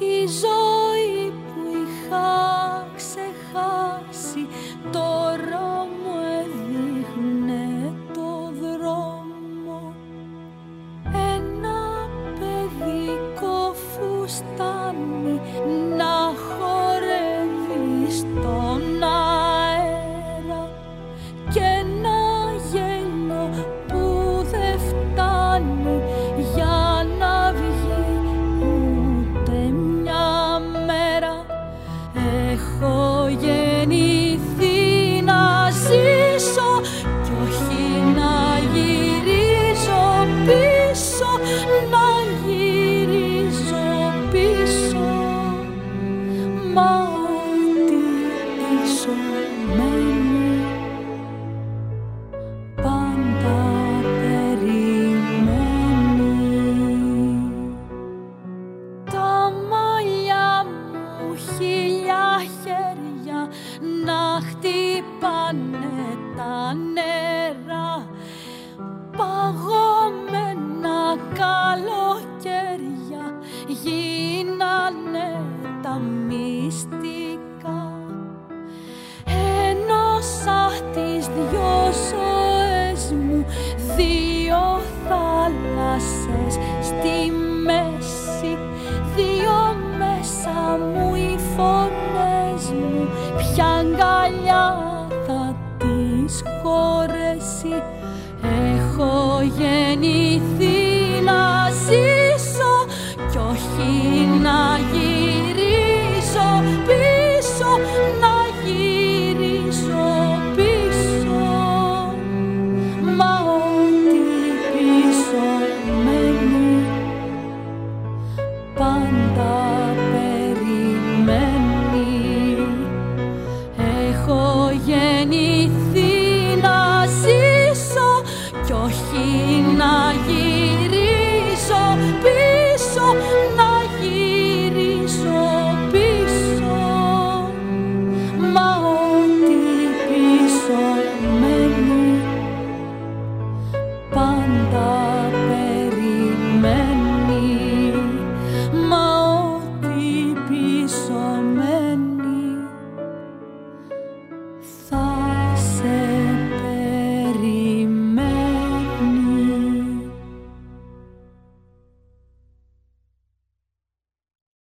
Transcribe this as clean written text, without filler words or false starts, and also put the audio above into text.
η ζωή που είχα ξεχάσει τώρα μου έδειχνε το δρόμο. Ένα παιδικό φουστάνι να χορεύει στον αέρα και ένα γέλιο που δεν φτάνει για να βγει ούτε μια μέρα. Έχω γεννηθεί να ζήσω κι όχι να γυρίζω πίσω, να γυρίζω πίσω. Μα ό,τι πίσω μένει πάντα περιμένει. Τα μαλλιά μου χίλια χέρια να χτυπάνε τα νερά, παγωμένα καλοκαίρια γίνανε τα μυστικά. Ένωσα τις δυο ζωές μου, δύο θάλασσες στη μέση, δύο μέσα μου οι φωνές μου, ποια αγκαλιά θα τις χωρέσει. Έχω γεννηθεί να ζήσω κι όχι να γυρίζω πίσω, να γυρίζω πίσω. Μα ό,τι πίσω μένει πάντα